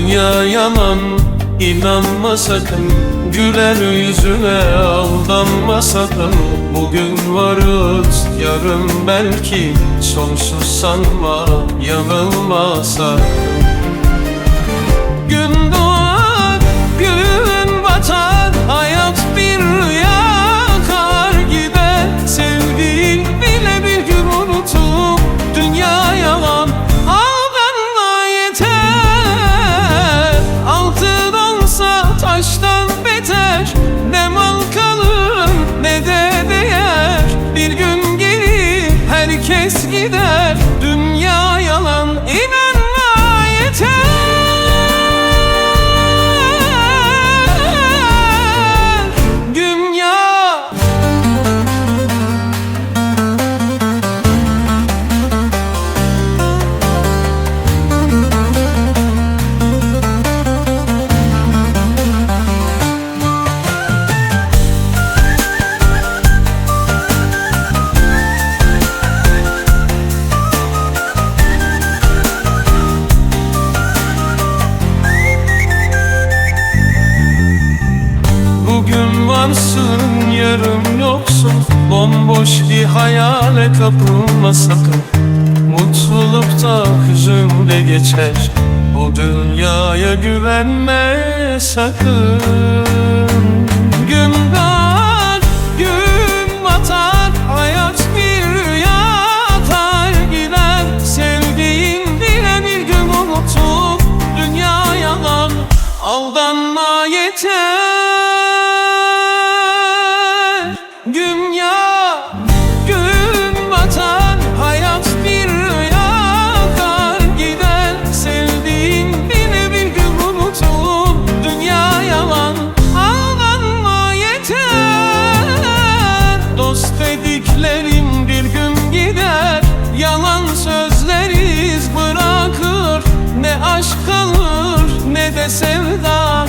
Dünya yalan, inanma sakın. Güler yüzüne aldanma sakın. Bugün varız, yarın belki sonsuz sanma, yanılma sakın. Gün doğar, gün batar, hayat bir rüya akar gider. Sevdiğin bile bir gün unutup dünya yalan, aldanma yeter. Altındansa taştan beter, ne mal kalır ne de değer. Bir gün gelir herkes gider, dünya yalan, inanma yeter. Bugün varsın, yarın yoksun. Bomboş bir hayale kapılma sakın. Mutlulukta hüzünle geçer, bu dünyaya güvenme sakın. Gün doğar, gün batar, hayat bir rüya atar gider. Sevdiğin bile bir gün unutup dünya yalan, aldanma yeter. Dünya gün batar, hayat bir rüya akar gider. Sevdiğin bile bir gün unutup dünya yalan, aldanma yeter. Dost dediklerim bir gün gider, yalan sözler iz bırakır. Ne aşk kalır ne de sevda.